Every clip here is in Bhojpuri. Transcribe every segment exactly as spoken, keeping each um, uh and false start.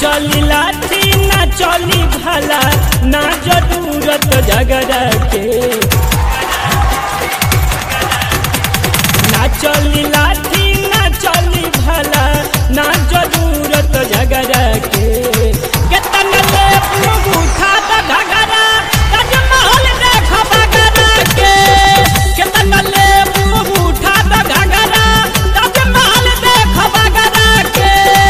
चली लाठी ना चली भला ना जरूरत झगड़ा के ना चली लाठी ना चली भला ना जरूरत झगड़ा के कितना ले उठा द घगरा ताजमहल देख बगरा के कितना ले उठा द घगरा ताजमहल देख बगरा के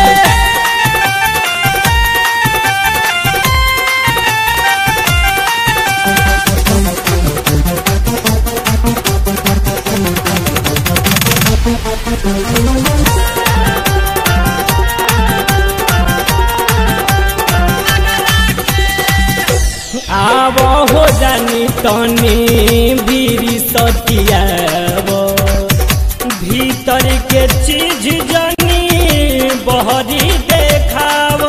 आव हो जानी तनी बीरी सतियाव भीतर के चीज जानी बहरी देखाव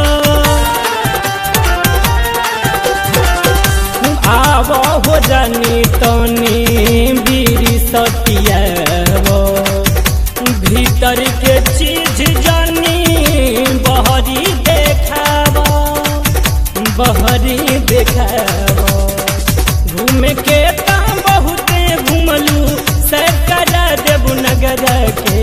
आव हो जानी तनी बीरी सतियाव भीतर के चीज जानी बहरी देखाव बहरी देखाव घूमे के ताम बहुते घूमलू सैर करा देबू नगर के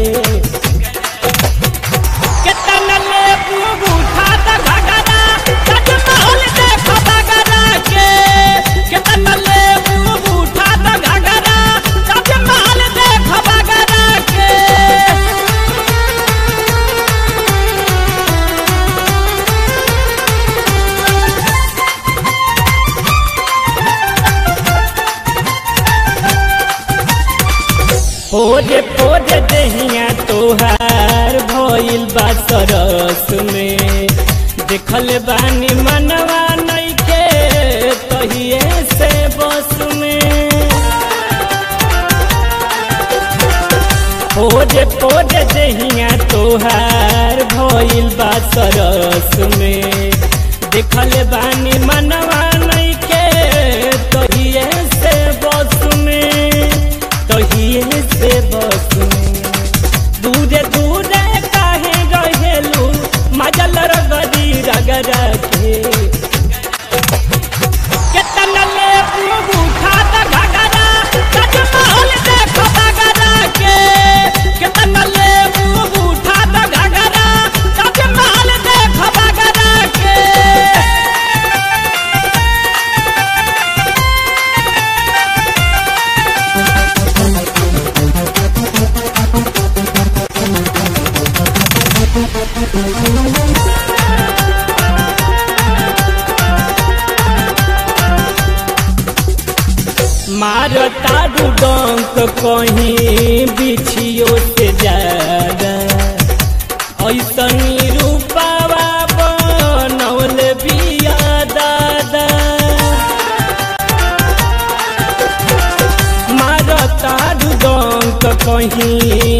कितना ले उठा द घगरा ताजमहल देख बगरा के कितना ले उठा द घगरा ताजमहल देख बगरा के पोजे पोजे दहिया तोहार भइल बा सरस में देखल बानी मनवा नइखे तहिए से बस में पोजे पोजे दहिया तोहार भइल बा सरस में देखल बानी मनवा नइखे तहिए से बस में तहिए से बस दूरे दूरे काहे रहेलू मजल रगड़ी रगड़ा के कितना ले उठा द घगरा ताजमहल देख बगरा के कितना ले उठा द घगरा ताजमहल देख बगरा के मारता डुडंक कहीं बिछियो से ज्यादा ऐसनी रूपावा बनौल बिया दादा मारता डुडंक कहीं